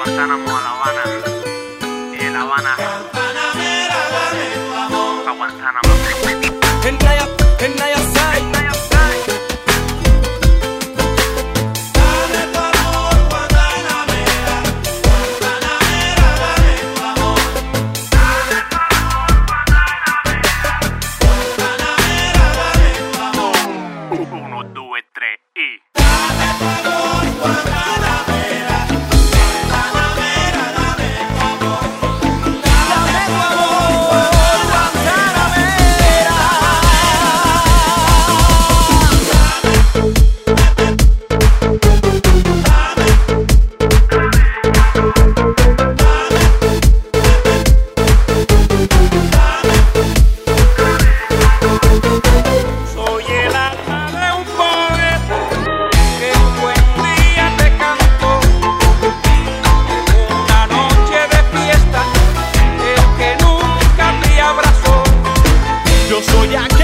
Guantánamo a La Habana y de La Habana a Guantánamo. En Naya Sai. Dame tu amor, Guantanamera, Guantanamera, dame tu amor. Dame tu amor, Guantanamera, Guantanamera, dame tu amor. 1, 2, 3 y... Dame tu amor, Guantanamera, Guantanamera, dame tu amor. Dame tu amor, Soy el alma de un poeta que un buen día te cantó. Una noche de fiesta, el que nunca te abrazó. Yo soy aquel